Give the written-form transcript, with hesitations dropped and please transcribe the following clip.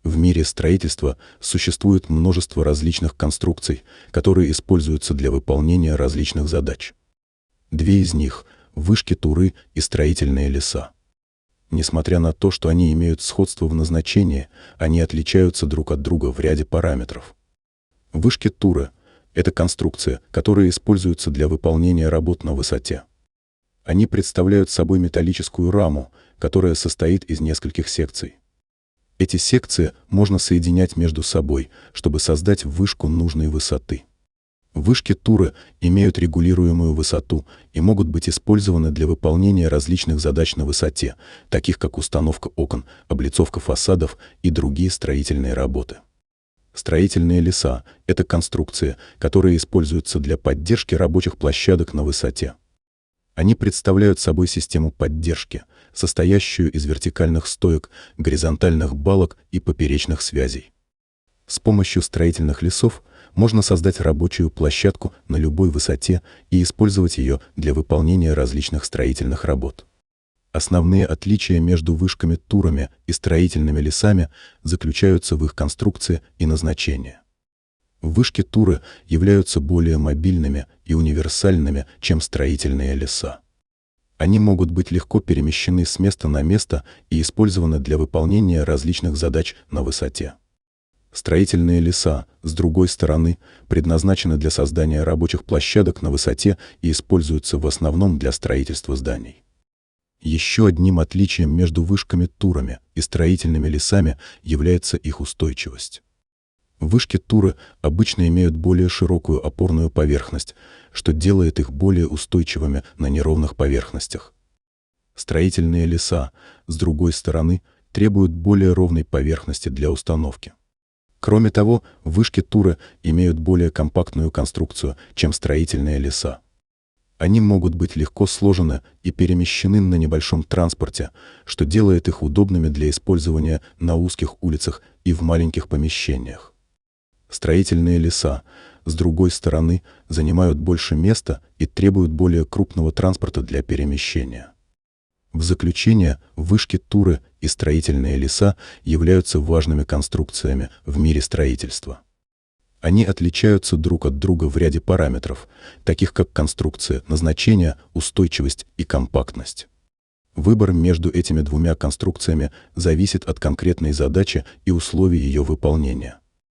В мире строительства существует множество различных конструкций, которые используются для выполнения различных задач. Две из них – вышки-туры и строительные леса. Несмотря на то, что они имеют сходство в назначении, они отличаются друг от друга в ряде параметров. Вышки-туры – это конструкция, которая используется для выполнения работ на высоте. Они представляют собой металлическую раму, которая состоит из нескольких секций. Эти секции можно соединять между собой, чтобы создать вышку нужной высоты. Вышки-туры имеют регулируемую высоту и могут быть использованы для выполнения различных задач на высоте, таких как установка окон, облицовка фасадов и другие строительные работы. Строительные леса – это конструкции, которые используются для поддержки рабочих площадок на высоте. Они представляют собой систему поддержки, состоящую из вертикальных стоек, горизонтальных балок и поперечных связей. С помощью строительных лесов можно создать рабочую площадку на любой высоте и использовать ее для выполнения различных строительных работ. Основные отличия между вышками-турами и строительными лесами заключаются в их конструкции и назначении. Вышки-туры являются более мобильными и универсальными, чем строительные леса. Они могут быть легко перемещены с места на место и использованы для выполнения различных задач на высоте. Строительные леса, с другой стороны, предназначены для создания рабочих площадок на высоте и используются в основном для строительства зданий. Еще одним отличием между вышками-турами и строительными лесами является их устойчивость. Вышки-туры обычно имеют более широкую опорную поверхность, что делает их более устойчивыми на неровных поверхностях. Строительные леса, с другой стороны, требуют более ровной поверхности для установки. Кроме того, вышки-туры имеют более компактную конструкцию, чем строительные леса. Они могут быть легко сложены и перемещены на небольшом транспорте, что делает их удобными для использования на узких улицах и в маленьких помещениях. Строительные леса, с другой стороны, занимают больше места и требуют более крупного транспорта для перемещения. В заключение, вышки-туры и строительные леса являются важными конструкциями в мире строительства. Они отличаются друг от друга в ряде параметров, таких как конструкция, назначение, устойчивость и компактность. Выбор между этими двумя конструкциями зависит от конкретной задачи и условий ее выполнения.